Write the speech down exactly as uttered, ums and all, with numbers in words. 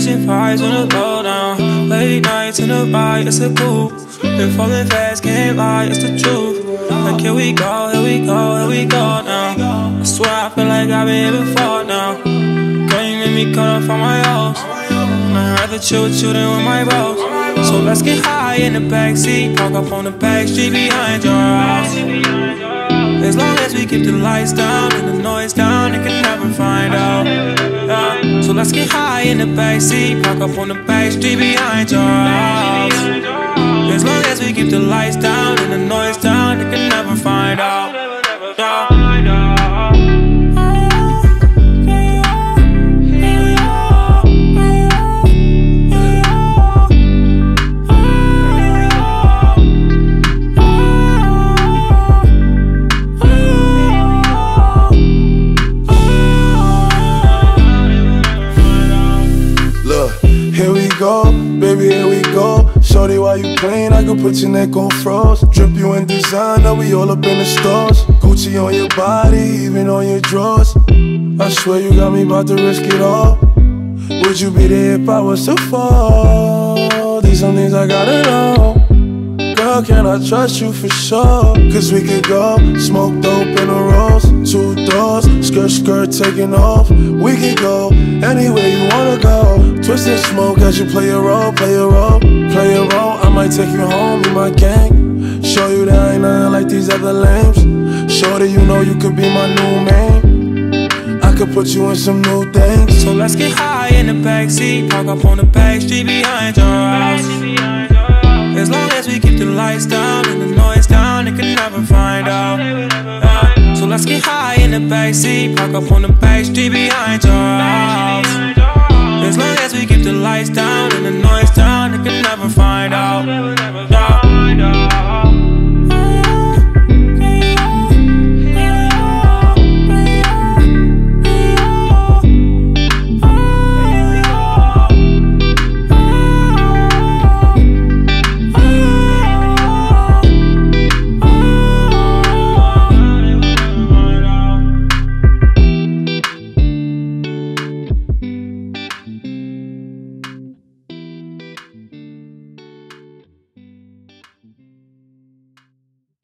Catching vibes on the low down. Late nights in the ride, it's a coupe. Been falling fast, can't lie, it's the truth. Like here we go, here we go, here we go now. I swear I feel like I've been here before now. Girl, you made me cut off on my hoes. I'd rather chill with you than with my bros. So let's get high in the backseat, park up on the back street behind your house. As long as we keep the lights down and the noise down, they can never find out. Yeah. So let's get high in the backseat, park up on the back street behind your house. As long as we keep the lights down and the noise down, they can never find out. Yeah. Here we go, baby, here we go. Shorty, while you playing, I can put your neck on froze. Drip you in designer, we all up in the stores. Gucci on your body, even on your drawers. I swear you got me about to risk it all. Would you be there if I was to fall? These some things I gotta know. Girl, can I trust you for sure? Cause we could go, smoke dope in a rose. Two doors, skirt, skirt taking off. We could go anywhere you wanna go. Twist and smoke as you play a role, play a role, play a role. I might take you home, be my gang. Show you that I ain't nothing like these other lames. Show that you know you could be my new man. I could put you in some new things. So let's get high in the backseat, park up on the back street behind your house. As long as we keep the lights down and the noise down, they can never find out. Yeah. So let's get high in the backseat, park up on the back street behind your house. As long as we keep the lights down and the noise down, they can never find out. Yeah.